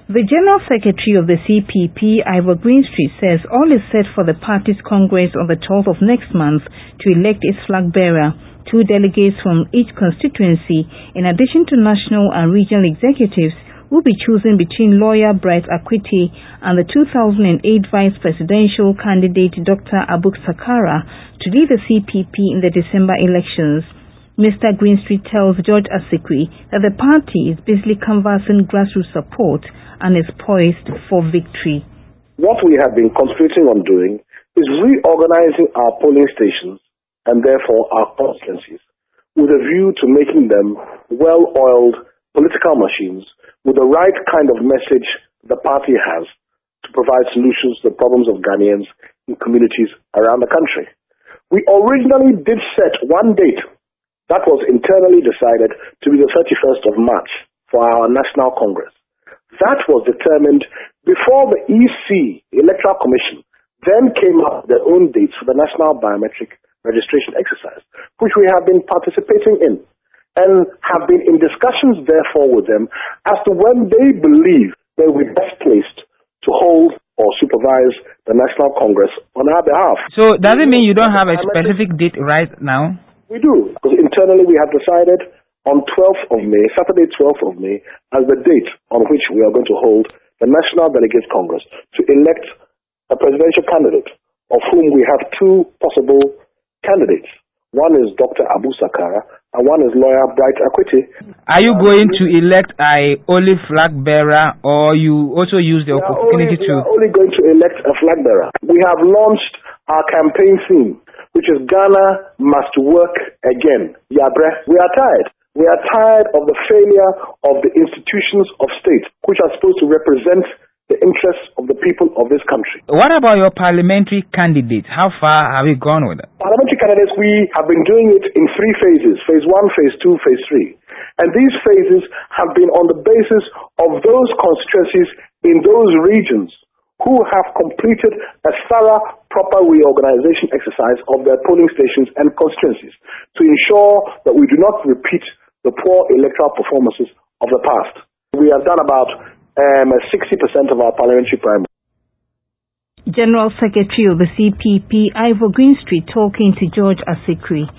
The General Secretary of the CPP, Ivor Greenstreet, says all is set for the party's Congress on the 12th of next month to elect its flag bearer, 2 delegates from each constituency, in addition to national and regional executives, will be chosen between lawyer Bright Akwete and the 2008 vice presidential candidate Dr. Abu Sakara to lead the CPP in the December elections. Mr. Greenstreet tells George Asekwe that the party is busily canvassing grassroots support and is poised for victory. What we have been concentrating on doing is reorganizing our polling stations and therefore our constituencies with a view to making them well-oiled political machines with the right kind of message the party has to provide solutions to the problems of Ghanaians in communities around the country. We originally did set one date that was internally decided to be the 31st of March for our National Congress. That was determined before the EC, Electoral Commission, then came up with their own dates for the National Biometric Registration Exercise, which we have been participating in and have been in discussions therefore with them as to when they believe they will be best placed to hold or supervise the National Congress on our behalf. So does it mean you don't have a specific date right now? We do, because internally we have decided on 12th of May, Saturday 12th of May, as the date on which we are going to hold the National Delegates Congress to elect a presidential candidate, of whom we have 2 possible candidates. One is Dr. Abu Sakara and one is lawyer Bright Akwete. Are you going to elect only flag bearer, or you also use the opportunity We are only going to elect a flag bearer. We have launched our campaign theme, which is Ghana must work again. Yabre, we are tired. We are tired of the failure of the institutions of state, which are supposed to represent the interests of the people of this country. What about your parliamentary candidates? How far have you gone with it? Parliamentary candidates, we have been doing it in 3 phases, phase 1, phase 2, phase 3. And these phases have been on the basis of those constituencies in those regions who have completed a thorough, proper reorganization exercise of their polling stations and constituencies to ensure that we do not repeat the poor electoral performances of the past. We have done about 60% of our parliamentary primaries. General Secretary of the CPP, Ivor Greenstreet, talking to George Asekwe.